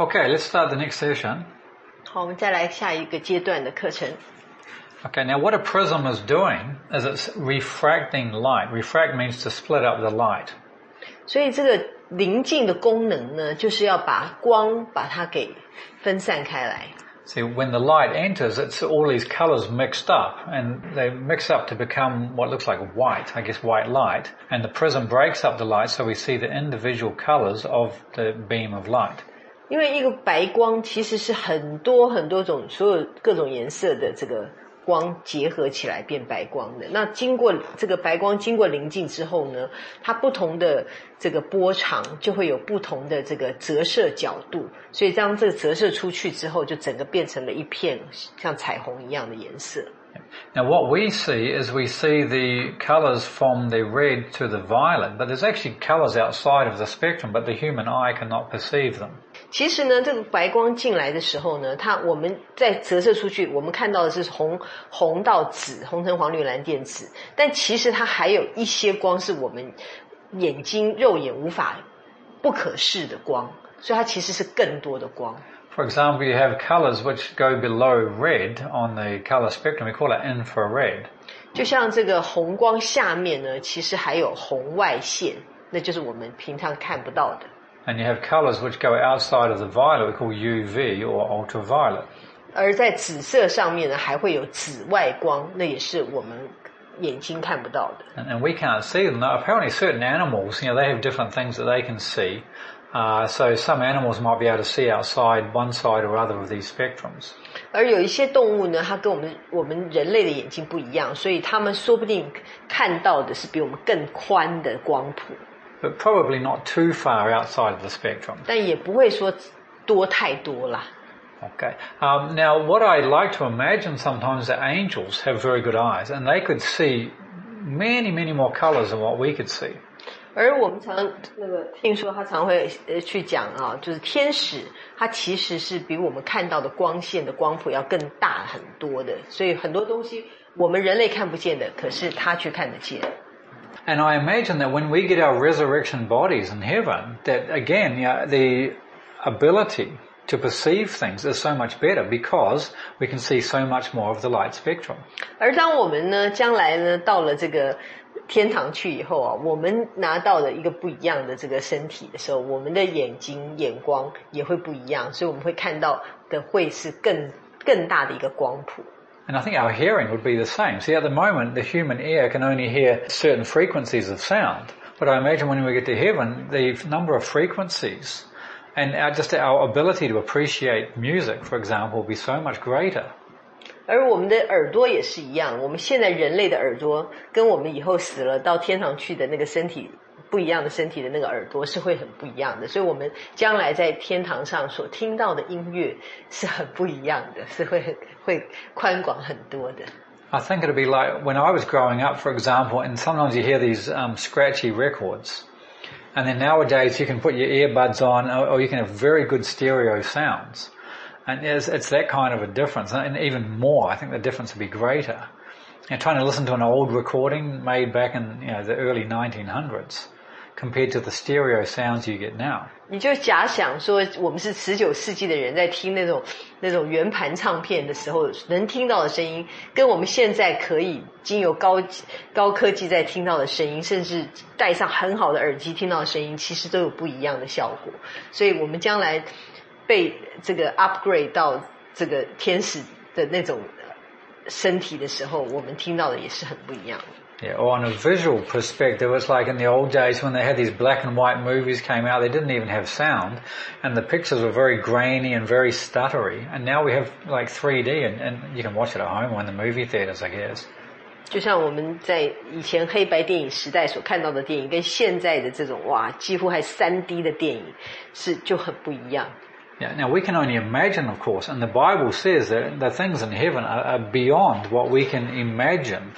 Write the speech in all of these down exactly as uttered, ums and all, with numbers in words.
Okay, let's start the next session. 好，我们再来下一个阶段的课程。 Okay, now what a prism is doing is it's refracting light. Refract means to split up the light. 所以这个棱镜的功能呢，就是要把光把它给分散开来。 See, when the light enters, it's all these colors mixed up, and they mix up to become what looks like white, I guess white light. And the prism breaks up the light, so we see the individual colors of the beam of light. 因为一个白光其实是很多很多种所有各种颜色的这个光结合起来变白光的。那经过这个白光经过棱镜之后呢，它不同的这个波长就会有不同的这个折射角度，所以当这个折射出去之后，就整个变成了一片像彩虹一样的颜色。 Now what we see is we see the colours from the red to the violet, but there's actually colours outside of the spectrum, but the human eye cannot perceive them. 其实呢，这个白光进来的时候呢，它我们在折射出去，我们看到的是红红到紫，红橙黄绿蓝靛紫，但其实它还有一些光是我们眼睛肉眼无法不可视的光，所以它其实是更多的光。 For example, you have colours which go below red on the colour spectrum. We call it infrared. 就像这个红光下面呢，其实还有红外线，那就是我们平常看不到的。 And you have colours which go outside of the violet, we call U V or ultraviolet. 而在紫色上面呢，还会有紫外光，那也是我们眼睛看不到的。 And, and we can't see them. Now, apparently certain animals, you know, they have different things that they can see. Uh, so some animals might be able to see outside one side or other of these spectrums. 而有一些动物呢，它跟我们我们人类的眼睛不一样，所以它们说不定看到的是比我们更宽的光谱。 But probably not too far outside of the spectrum. 但也不会说多太多啦。 Okay. Um, now, what I like to imagine sometimes that angels have very good eyes, and they could see many, many more colours than what we could see. 而我们常那个听说他常会呃去讲啊，就是天使，它其实是比我们看到的光线的光谱要更大很多的，所以很多东西我们人类看不见的，可是他却看得见。 And I imagine that when we get our resurrection bodies in heaven, that again, you know, the ability to perceive things is so much better because we can see so much more of the light spectrum. 而当我们呢，将来呢，到了这个天堂去以后啊，我们拿到了一个不一样的这个身体的时候，我们的眼睛眼光也会不一样，所以我们会看到的会是更更大的一个光谱。 And I think our hearing would be the same. See, at the moment, the human ear can only hear certain frequencies of sound. But I imagine when we get to heaven, the number of frequencies and our, just our ability to appreciate music, for example, will be so much greater. 而我们的耳朵也是一样，我们现在人类的耳朵跟我们以后死了到天堂去的那个身体不一样的身体的那个耳朵是会很不一样的，所以我们将来在天堂上所听到的音乐是很不一样的，是会很会宽广很多的。 I think it'll be like when I was growing up, for example, and sometimes you hear these um, scratchy records. And then nowadays you can put your earbuds on or, or you can have very good stereo sounds. And it's, it's that kind of a difference. And even more, I think the difference would be greater. You know, trying to listen to an old recording made back in, you know, the early nineteen hundreds compared to the stereo sounds you get now. 你就假想说我们是十九世纪的人在听那种那种圆盘唱片的时候能听到的声音，跟我们现在可以经由高高科技在听到的声音，甚至戴上很好的耳机听到的声音，其实都有不一样的效果。所以我们将来被这个 upgrade 到这个天使的那种身体的时候，我们听到的也是很不一样的。 Yeah, or on a visual perspective, it's like in the old days when they had these black and white movies came out, they didn't even have sound, and the pictures were very grainy and very stuttery. And now we have like three D, and, and you can watch it at home or in the movie theaters, I guess. 就像我们在以前黑白电影时代所看到的电影，跟现在的这种哇，几乎还 三 D 的电影是就很不一样。 Yeah, now we can only imagine, of course, and the Bible says that the things in heaven are, are beyond what we can imagine.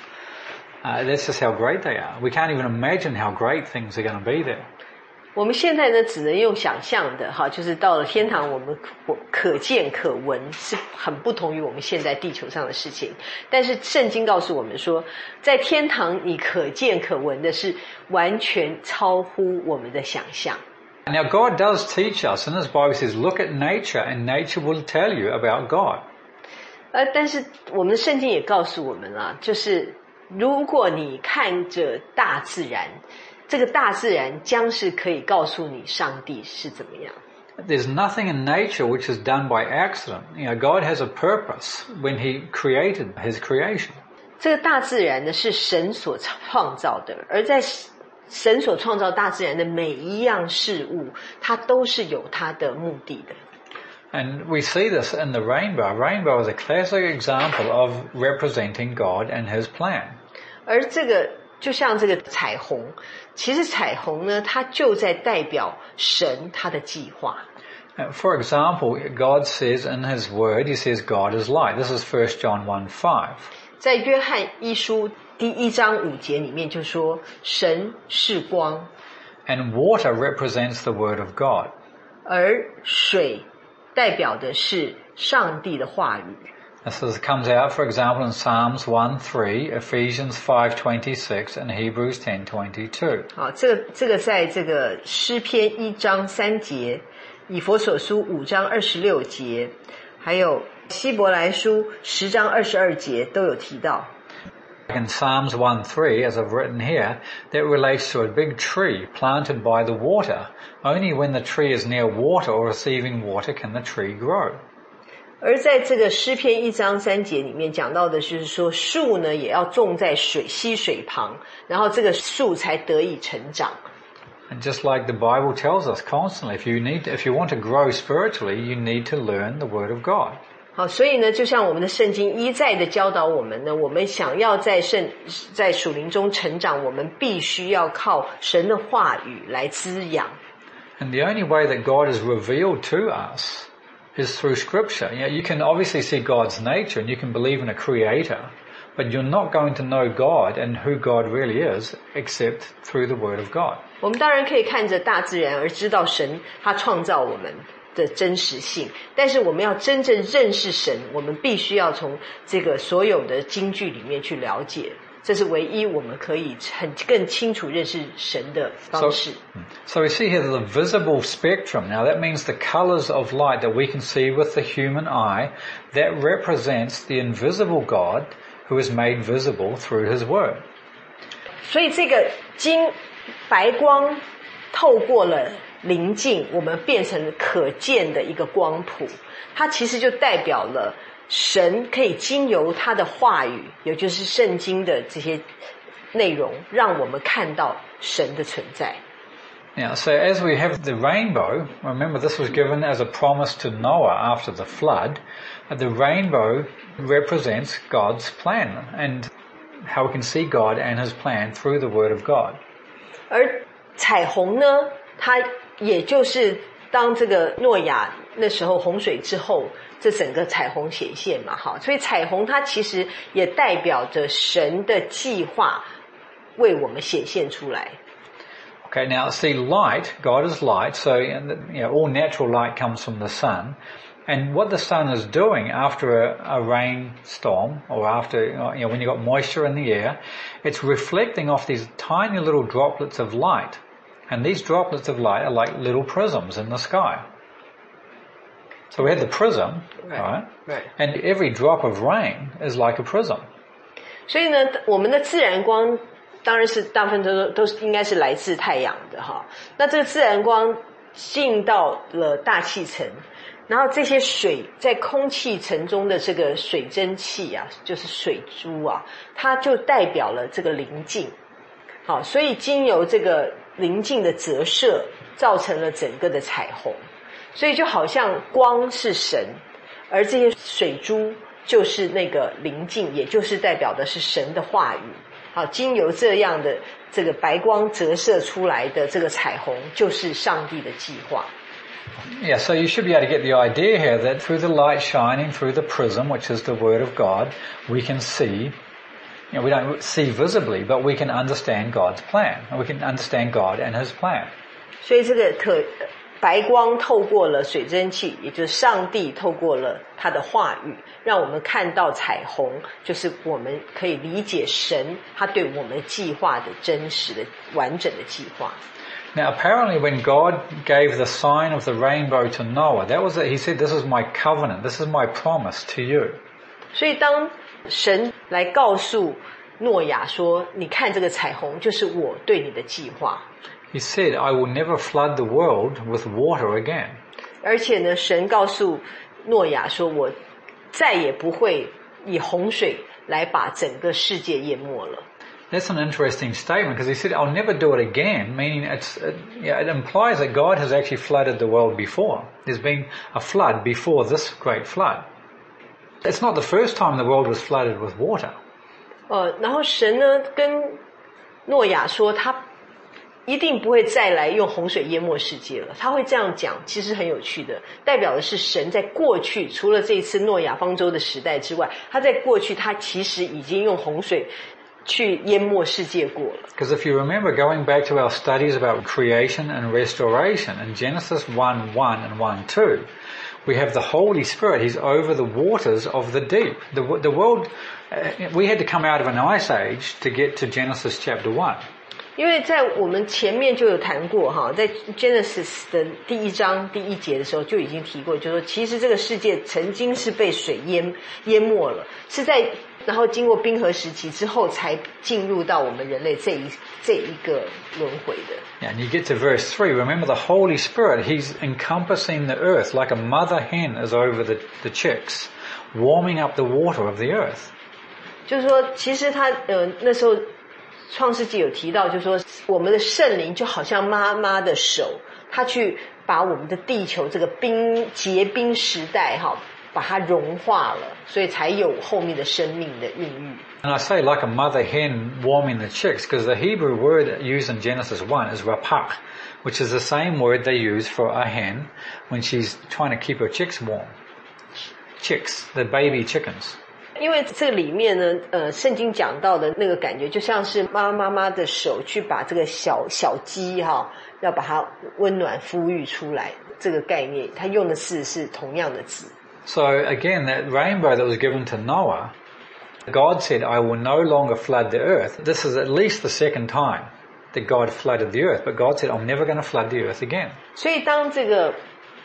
Uh, that's just how great they are. We can't even imagine how great things are going to be there. 我们现在呢，只能用想象的哈，就是到了天堂，我们可见可闻，是很不同于我们现在地球上的事情。但是圣经告诉我们说，在天堂你可见可闻的是完全超乎我们的想象。 Now God does teach us, and this Bible says, look at nature and nature will tell you about God. 呃，但是我们的圣经也告诉我们啊，就是如果你看着大自然，这个大自然将是可以告诉你上帝是怎么样。 There's nothing in nature which is done by accident. You know, God has a purpose when He created His creation. 这个大自然呢是神所创造的，而在神所创造大自然的每一样事物，它都是有它的目的的。 And we see this in the rainbow. Rainbow is a classic example of representing God and His plan. 而这个就像这个彩虹，其实彩虹呢，它就在代表神他的计划。 For example, God says in His Word, He says God is light. This is First John one five. 在约翰一书第一章五节里面就说，神是光。 And water represents the Word of God. 而水代表的是上帝的话语。 This is, comes out, for example, in Psalms one three, Ephesians five twenty-six, and Hebrews ten twenty-two. 好，这个这个在这个诗篇一章三节，以弗所书五章二十六节，还有希伯来书十章二十二节都有提到。 In Psalms one three, as I've written here, that relates to a big tree planted by the water. Only when the tree is near water or receiving water can the tree grow. 而在这个诗篇一章三节里面讲到的就是说，树呢也要种在水溪水旁，然后这个树才得以成长。 And just like the Bible tells us constantly, if you need, if you want to grow spiritually, you need to learn the Word of God. 好，所以呢，就像我们的圣经一再的教导我们呢，我们想要在圣在属灵中成长，我们必须要靠神的话语来滋养。 And the only way that God is revealed to us is through Scripture. You know, you can obviously see God's nature and you can believe in a creator, but you're not going to know God and who God really is except through the Word of God. 我们当然可以看着大自然而知道神他创造我们的真实性，但是我们要真正认识神，我们必须要从这个所有的经句里面去了解，这是唯一我们可以很更清楚认识神的方式。 So, so we see here the visible spectrum. Now that means the colors of light that we can see with the human eye, that represents the invisible God who is made visible through His Word. 所以这个金白光透过了灵镜，我们变成可见的一个光谱，它其实就代表了神可以经由他的话语，也就是圣经的这些内容，让我们看到神的存在。 Now, so as we have the rainbow, remember this was given as a promise to Noah after the flood. The rainbow represents God's plan and how we can see God and His plan through the Word of God. 而彩虹呢，它也就是当这个诺亚那时候洪水之后，这整个彩虹显现嘛，哈，所以彩虹它其实也代表着神的计划为我们显现出来。 Okay, now see light, God is light, so you know, all natural light comes from the sun. And what the sun is doing after a, a rainstorm or after, you know, when you've got moisture in the air, it's reflecting off these tiny little droplets of light. And these droplets of light are like little prisms in the sky. So we had the prism, right? Right? Right. And every drop of rain is like a prism. 所以呢，我们的自然光当然是大部分都都是应该是来自太阳的哈。那这个自然光进到了大气层，然后这些水在空气层中的这个水蒸气啊，就是水珠啊，它就代表了这个棱镜。好，所以经由这个棱镜的折射，造成了整个的彩虹。所以就好像光是神，而这些水珠就是那个棱镜，也就是代表的是神的话语。好，经由这样的这个白光折射出来的这个彩虹，就是上帝的计划。 Yeah, so you should be able to get the idea here that through the light shining through the prism, which is the Word of God, we can see, you know, we don't see visibly, but we can understand God's plan. And we can understand God and His plan. 所以这个可白光透过了水蒸气，也就是上帝透过了他的话语，让我们看到彩虹，就是我们可以理解神他对我们计划的真实的完整的计划。 Now, apparently, when God gave the sign of the rainbow to Noah, that was it. He said, "This is my covenant. This is my promise to you." 所以当神来告诉诺亚说：“你看这个彩虹，就是我对你的计划。” He said, "I will never flood the world with water again." 而且呢，神告诉诺亚说：“我再也不会以洪水来把整个世界淹没了。” That's an interesting statement because he said, "I'll never do it again," meaning it's, it, yeah, it implies that God has actually flooded the world before. There's been a flood before this great flood. It's not the first time the world was flooded with water. 呃，然后神呢跟诺亚说，他一定不会再来用洪水淹没世界了。他会这样讲，其实很有趣的，代表的是神在过去，除了这一次诺亚方舟的时代之外，他在过去他其实已经用洪水去淹没世界过了。 Because if you remember going back to our studies about creation and restoration in Genesis one one and one two, we have the Holy Spirit. He's over the waters of the deep. The, the world, uh, we had to come out of an ice age to get to Genesis chapter one. 因为在我们前面就有谈过哈，在 Genesis 的第一章第一节的时候就已经提过，就是说其实这个世界曾经是被水淹淹没了，是在然后经过冰河时期之后才进入到我们人类这一这一个轮回的。 Yeah, and you get to verse three. Remember the Holy Spirit, He's encompassing the earth like a mother hen is over the, the chicks, warming up the water of the earth. 就是说，其实他呃那时候创世纪有提到，就是说我们的圣灵就好像妈妈的手，他去把我们的地球这个冰结冰时代哈，把它融化了，所以才有后面的生命的孕育。 And I say like a mother hen warming the chicks because the Hebrew word used in Genesis one is rapach, which is the same word they use for a hen when she's trying to keep her chicks warm. Chicks, the baby chickens. 因为这里面呢，呃，圣经讲到的那个感觉，就像是妈妈妈的手去把这个小小鸡哈，要把它温暖孵育出来，这个概念，它用的字是同样的字。 So again, that rainbow that was given to Noah, God said, "I will no longer flood the earth." This is at least the second time that God flooded the earth, but God said, "I'm never going to flood the earth again." 所以当这个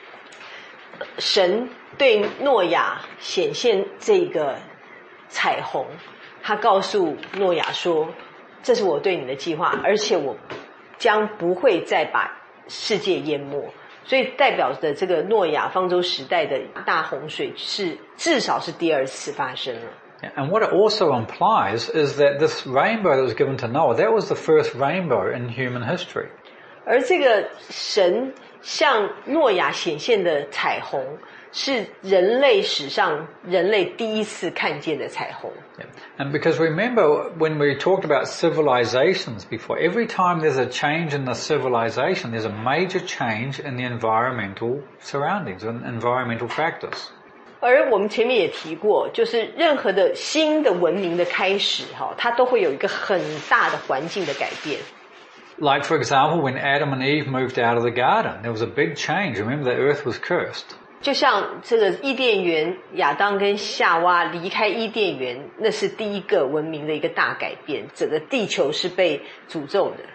神对诺亚显现这个彩虹，他告诉诺亚说：“这是我对你的计划，而且我将不会再把世界淹没。”所以代表的这个诺亚方舟时代的大洪水是至少是第二次发生了。 And what it also implies is that this rainbow that was given to Noah, that was the first rainbow in human history. 而这个神向诺亚显现的彩虹，是人类史上人类第一次看见的彩虹。 And because remember when we talked about civilizations before, every time there's a change in the civilization, there's a major change in the environmental surroundings and environmental factors. 而我们前面也提过，就是任何的新的文明的开始，哈，它都会有一个很大的环境的改变。 Like for example, when Adam and Eve moved out of the garden, there was a big change. Remember, the earth was cursed. 就像这个伊甸园，亚当跟夏娃离开伊甸园，那是第一个文明的一个大改变，整个地球是被诅咒的。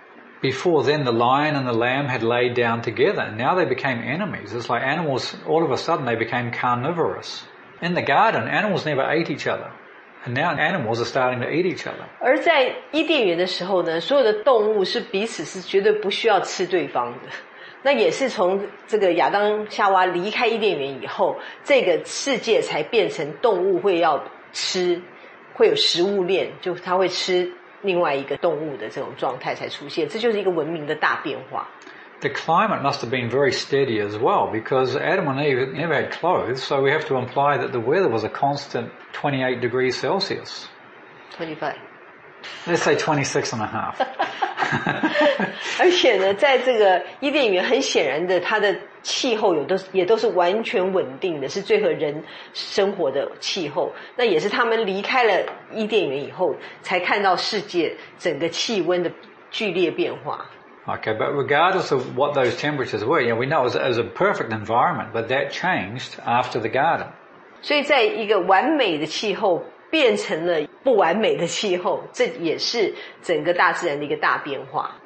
Before then, the lion and the lamb had laid down together, and now they became enemies. It's like animals, all of a sudden they became carnivorous. In the garden, animals never ate each other, and now animals are starting to eat each other. 而在伊甸园的时候呢，所有的动物是彼此是绝对不需要吃对方的。那也是从这个亚当夏娃离开伊甸园以后，这个世界才变成动物会要吃，会有食物链，就它会吃另外一个动物的这种状态才出现，这就是一个文明的大变化。 The climate must have been very steady as well, because Adam and Eve never had clothes, so we have to imply that the weather was a constant twenty-eight degrees Celsius. twenty-five. Let's say twenty-six and a half. 而且呢，在这个伊甸园，很显然的，它的气候有都也都是完全稳定的，是最合人生活的气候。那也是他们离开了伊甸园以后，才看到世界整个气温的剧烈变化。 Okay, but regardless of what those temperatures were, you know, we know it was, it was a perfect environment, but that changed after the garden. 所以在一个完美的气候变成了不完美的气候，这也是整个大自然的一个大变化。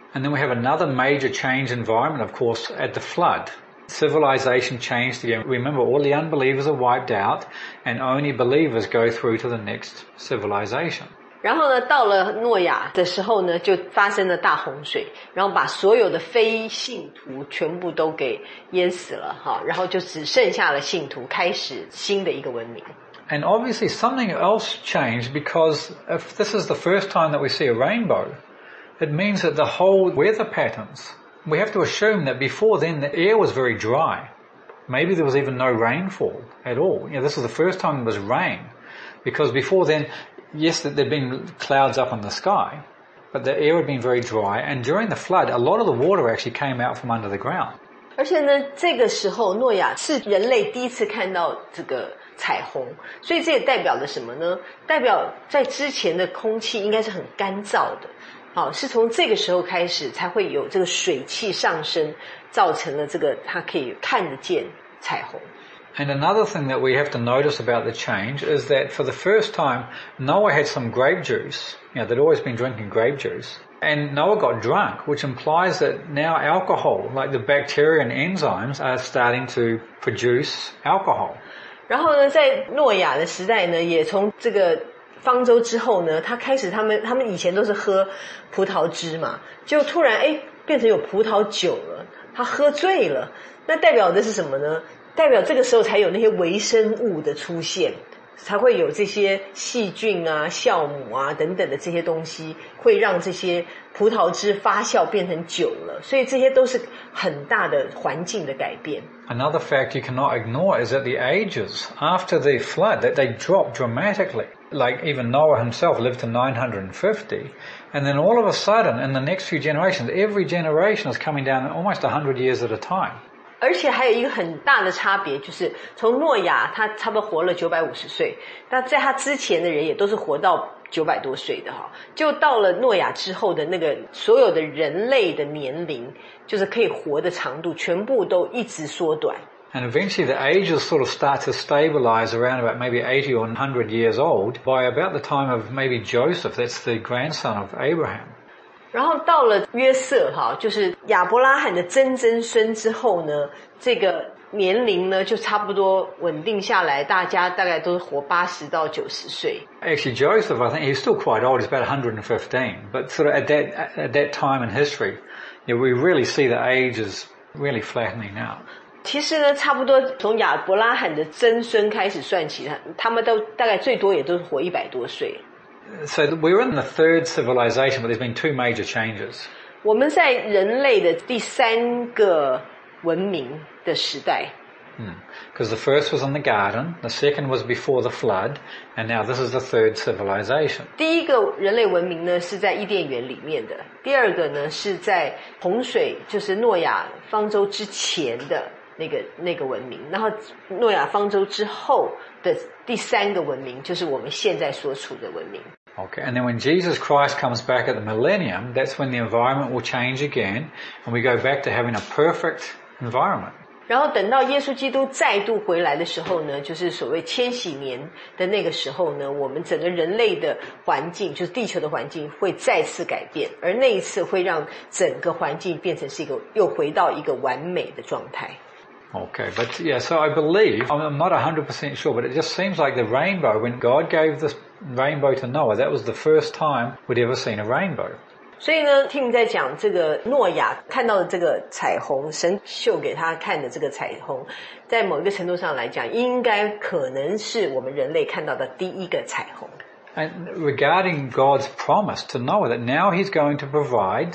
And then we have another major change environment, of course, at the flood. Civilization changed again. Remember, all the unbelievers are wiped out, and only believers go through to the next civilization. 然后呢，到了诺亚的时候呢，就发生了大洪水，然后把所有的非信徒全部都给淹死了，哈，然后就只剩下了信徒，开始新的一个文明。 And obviously something else changed, because if this is the first time that we see a rainbow, it means that the whole weather patterns, we have to assume that before then the air was very dry. Maybe there was even no rainfall at all. You know, this is the first time there was rain, because before then, yes, there'd been clouds up in the sky, but the air had been very dry, and during the flood, a lot of the water actually came out from under the ground. 而且呢，这个时候诺亚是人类第一次看到这个彩虹，所以这也代表了什么呢？代表在之前的空气应该是很干燥的，好，是从这个时候开始才会有这个水汽上升，造成了这个它可以看得见彩虹。 And another thing that we have to notice about the change is that for the first time, Noah had some grape juice. You know, they'd always been drinking grape juice. And Noah got drunk, which implies that now alcohol, like the bacteria and enzymes, are starting to produce alcohol. 然后呢，在诺亚的时代呢，也从这个方舟之后呢，他开始他们他们以前都是喝葡萄汁嘛，就突然哎变成有葡萄酒了，他喝醉了，那代表的是什么呢？代表这个时候才有那些微生物的出现，才会有这些细菌啊、酵母啊等等的这些东西，会让这些葡萄汁发酵变成酒了。所以这些都是很大的环境的改变。 Another fact you cannot ignore is that the ages after the flood, that they dropped dramatically. Like even Noah himself lived to nine hundred fifty, and then all of a sudden, in the next few generations, every generation is coming down almost one hundred years at a time. 而且还有一个很大的差别，就是从诺亚他差不多活了九百五十岁，那在他之前的人也都是活到九百多岁的哈，就到了诺亚之后的那个所有的人类的年龄，就是可以活的长度，全部都一直缩短。 And eventually the ages sort of start to stabilize around about maybe eighty or one hundred years old by about the time of maybe Joseph, that's the grandson of Abraham. 然后到了约瑟哈，就是亚伯拉罕的曾曾孙之后呢，这个年龄呢就差不多稳定下来，大家大概都是活八十到九十岁。 Actually, Joseph, I think he's still quite old. He's about one hundred fifteen. But sort of at that at that time in history, you know, we really see the ages really flattening out. 其实呢，差不多从亚伯拉罕的曾孙开始算起，他们都大概最多也都是活一百多岁。 So we're in the third civilization, but there's been two major changes. 我们在人类的第三个文明的时代。 Because the first was in the garden, the second was before the flood, and now this is the third civilization. 第一个人类文明呢是在伊甸园里面的，第二个呢是在洪水，就是诺亚方舟之前的那个那个文明，然后诺亚方舟之后的第三个文明就是我们现在所处的文明。 Okay, and then when Jesus Christ comes back at the millennium, that's when the environment will change again, and we go back to having a perfect environment. 然后等到耶稣基督再度回来的时候呢，就是所谓千禧年的那个时候呢，我们整个人类的环境，就是地球的环境会再次改变，而那一次会让整个环境变成是一个又回到一个完美的状态。 Okay, but yeah, so I believe, I'm not one hundred percent sure, but it just seems like the rainbow, when God gave this rainbow to Noah, that was the first time we'd ever seen a rainbow. 所以呢，听你在讲这个诺亚看到的这个彩虹，神秀给他看的这个彩虹，在某一个程度上来讲，应该可能是我们人类看到的第一个彩虹。 And regarding God's promise to Noah that now he's going to provide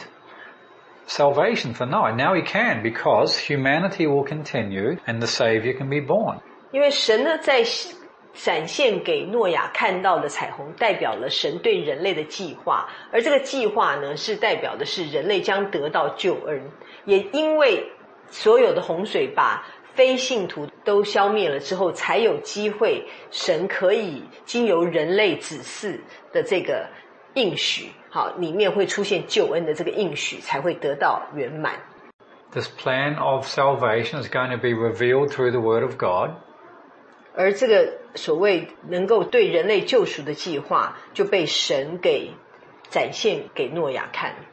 salvation for Noah. Now he can, because humanity will continue and the Savior can be born. 因为神呢在展现给诺亚看到的彩虹，代表了神对人类的计划，而这个计划呢是代表的是人类将得到救恩，也因为所有的洪水把非信徒都消灭了之后，才有机会神可以经由人类子嗣的这个应许，好，里面会出现救恩的这个应许才会得到圆满。 This plan of salvation is going to be revealed through the Word of God. 而这个所谓能够对人类救赎的计划就被神给展现给诺亚看。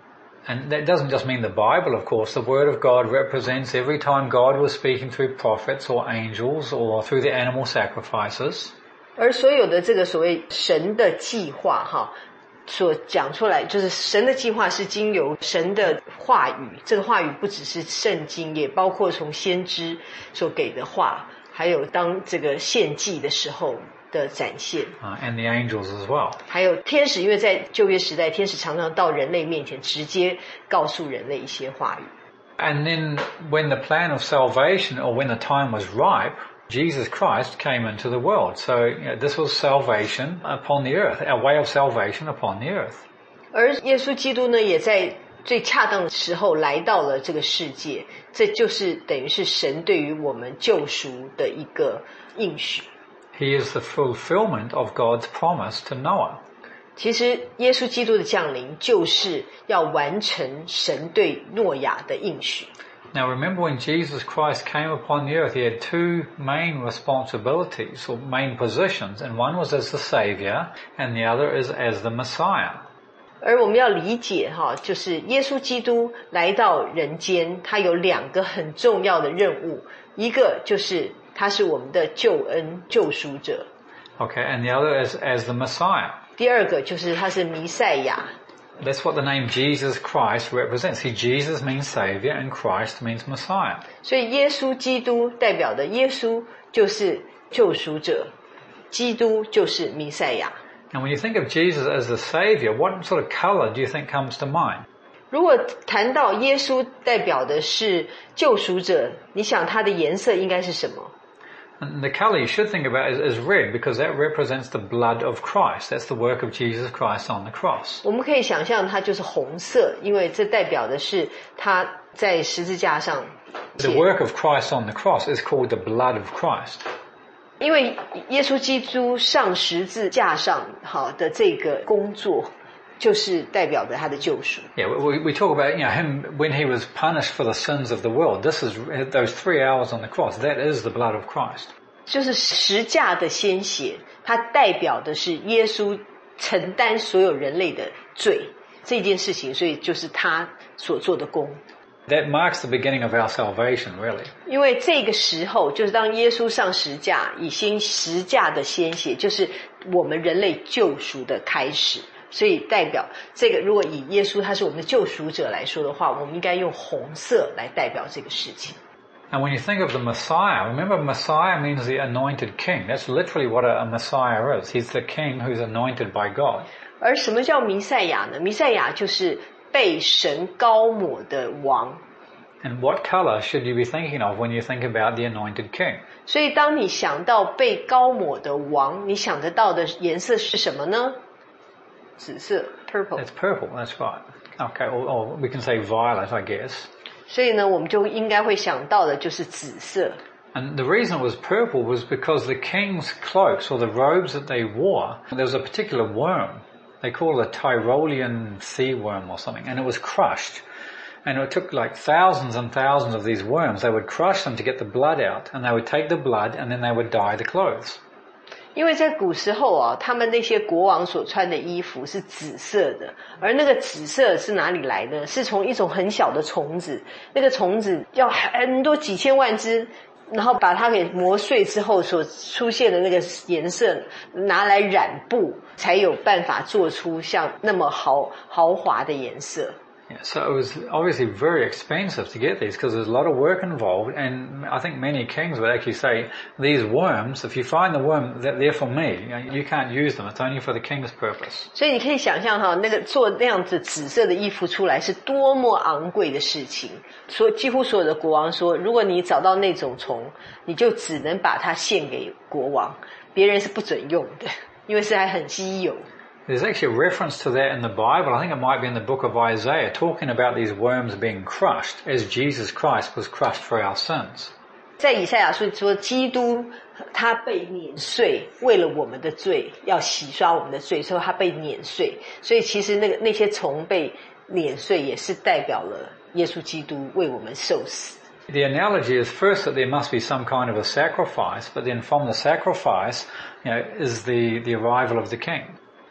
And that doesn't just mean the Bible, of course. The Word of God represents every time God was speaking through prophets or angels or through the animal sacrifices. 而所有的这个所谓神的计划哈，所讲出来就是神的计划是经由神的话语，这个话语不只是圣经，也包括从先知所给的话，还有当这个献祭的时候的展现。 Uh, and the angels as well. 还有天使，因为在旧约时代，天使常常到人类面前直接告诉人类一些话语。 And then when the plan of salvation, or when the time was ripe, Jesus Christ came into the world. So you know, this was salvation upon the earth, our way of salvation upon the earth. 而耶稣基督呢，也在最恰当的时候来到了这个世界，这就是等于是神对于我们救赎的一个应许。 He is the fulfillment of God's promise to Noah. 其实耶稣基督的降临就是要完成神对诺亚的应许。 Now remember, when Jesus Christ came upon the earth, he had two main responsibilities or main positions, and one was as the Savior and the other is as the Messiah. 而我们要理解哈，就是耶稣基督来到人间，他有两个很重要的任务，一个就是他是我们的救恩救赎者。 Okay, and the other is as the Messiah. 第二个就是他是弥赛亚。 That's what the name Jesus Christ represents. See, Jesus means Savior and Christ means Messiah. 所以耶稣基督代表的耶稣就是救赎者，基督就是弥赛亚。 And when you think of Jesus as the Savior, what sort of color do you think comes to mind? 如果谈到耶稣代表的是救赎者，你想他的颜色应该是什么？ And the color you should think about is, is red, because that represents the blood of Christ. That's the work of Jesus Christ on the cross. 我们可以想象它就是红色，因为这代表的是他在十字架上。 The work of Christ on the cross is called the blood of Christ. 因为耶稣基督上十字架上好的这个工作，就是代表着他的救赎。 Yeah, we, we talk about, you know, him when he was punished for the sins of the world. This is those three hours on the cross. That is the blood of Christ. 就是十架的鲜血，它代表的是耶稣承担所有人类的罪这件事情，所以就是他所做的功。 That marks the beginning of our salvation, really. 因为这个时候，就是当耶稣上十架，以新十架的鲜血，就是我们人类救赎的开始。所以代表这个，如果以耶稣他是我们的救赎者来说的话，我们应该用红色来代表这个事情。 And when you think of the Messiah, remember Messiah means the anointed king. That's literally what a, a Messiah is. He's the king who's anointed by God. 而什么叫弥赛亚呢？弥赛亚就是被神膏抹的王。 And what color should you be thinking of when you think about the anointed king? 所以当你想到被膏抹的王，你想得到的颜色是什么呢？紫色 ，purple。 It's purple, that's right. Okay, or, or we can say violet, I guess. 所以呢，我们就应该会想到的就是紫色。 And the reason it was purple was because the king's cloaks or the robes that they wore, there was a particular worm. They call it a Tyrolean sea worm or something, and it was crushed. And it took like thousands and thousands of these worms. They would crush them to get the blood out, and they would take the blood and then they would dye the clothes. 因为在古时候啊，他们那些国王所穿的衣服是紫色的，而那个紫色是哪里来的？是从一种很小的虫子，那个虫子要很多几千万只，然后把它给磨碎之后所出现的那个颜色拿来染布，才有办法做出像那么豪豪华的颜色。 Yeah, so it was obviously very expensive to get these because there's a lot of work involved, and I think many kings would actually say, these worms, if you find the worm, they're for me. You know, you can't use them. It's only for the king's purpose. 所以你可以想象哈，那个做那样子紫色的衣服出来是多么昂贵的事情。所几乎所有的国王说，如果你找到那种虫，你就只能把它献给国王，别人是不准用的，因为是还很稀有。 There's actually a reference to that in the Bible. I think it might be in the book of Isaiah, talking about these worms being crushed as Jesus Christ was crushed for our sins. 在以赛亚书说，基督他被碾碎，为了我们的罪，要洗刷我们的罪，所以他被碾碎。所以其实那个那些虫被碾碎，也是代表了耶稣基督为我们受死。 The analogy is first that there must be some kind of a sacrifice, but then from the sacrifice, you know, is the, the arrival of the king.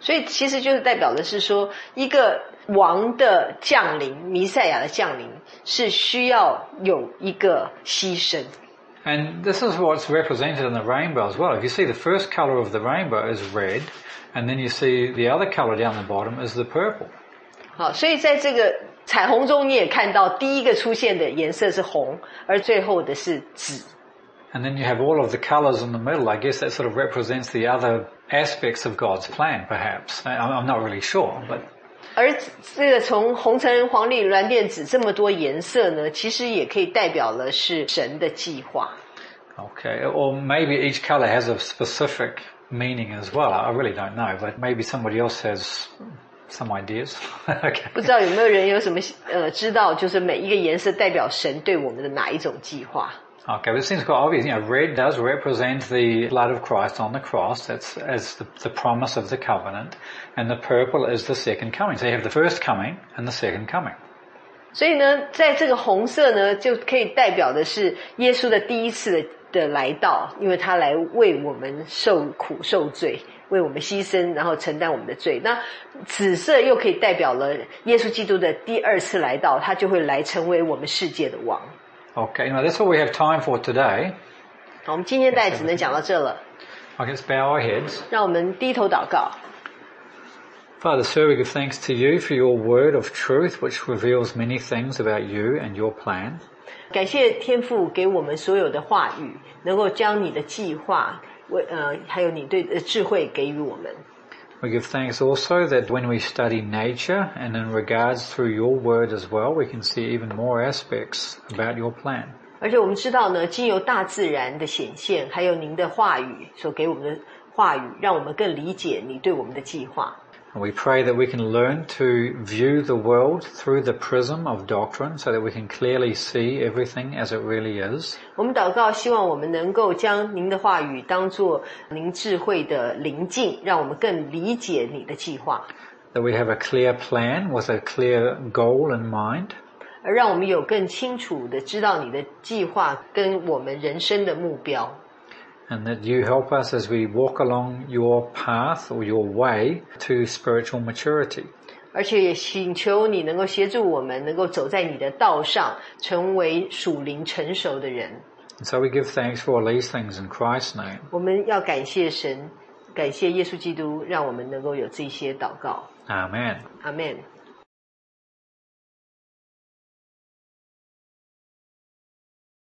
所以其实就是代表的是说，一个王的降临，弥赛亚的降临是需要有一个牺牲。 And this is what's represented in the rainbow as well. If you see the first color of the rainbow is red, and then you see the other color down the bottom is the purple. 好，所以在这个彩虹中你也看到第一个出现的颜色是红，而最后的是紫。 And then you have all of the colors in the middle. I guess that sort of represents the other aspects of God's plan, perhaps. I'm not really sure, but... 而这个从红橙黄绿蓝靛紫这么多颜色呢，其实也可以代表了是神的计划。 Okay, or maybe each color has a specific meaning as well. I really don't know, but maybe somebody else has some ideas. Okay. 不知道有没有人有什么呃知道，就是每一个颜色代表神对我们的哪一种计划？ Okay, but it seems quite obvious. You know, red does represent the blood of Christ on the cross. That's as the, the promise of the covenant. And the purple is the second coming. So you have the first coming and the second coming. 所以呢，在这个红色呢，就可以代表的是耶稣的第一次的的来到，因为他来为我们受苦受罪，为我们牺牲，然后承担我们的罪。那紫色又可以代表了耶稣基督的第二次来到，他就会来成为我们世界的王。 Okay, now that's all we have time for today. 好，我们今天大概只能讲到这了。 Okay, let's bow our heads. 让我们低头祷告。 Father, sir, we give thanks to you for your word of truth, which reveals many things about you and your plan. 感谢天父给我们所有的话语，能够将你的计划，呃，还有你对的智慧给予我们。 We give thanks also that when we study nature and in regards through your word as well, we can see even more aspects about your plan. 而且我们知道呢，经由大自然的显现，还有您的话语所给我们的话语，让我们更理解你对我们的计划。 And we pray that we can learn to view the world through the prism of doctrine so that we can clearly see everything as it really is. 我们祷告，希望我们能够将您的话语当作您智慧的灵镜，让我们更理解你的计划。 That we have a clear plan with a clear goal in mind. 而让我们有更清楚的知道你的计划跟我们人生的目标。 And that you help us as we walk along your path or your way to spiritual maturity. 而且也请求你能够协助我们能够走在你的道上，成为属灵成熟的人。 And so we give thanks for all these things in Christ's name. 我们要感谢神，感谢耶稣基督，让我们能够有这些祷告。 Amen. Amen.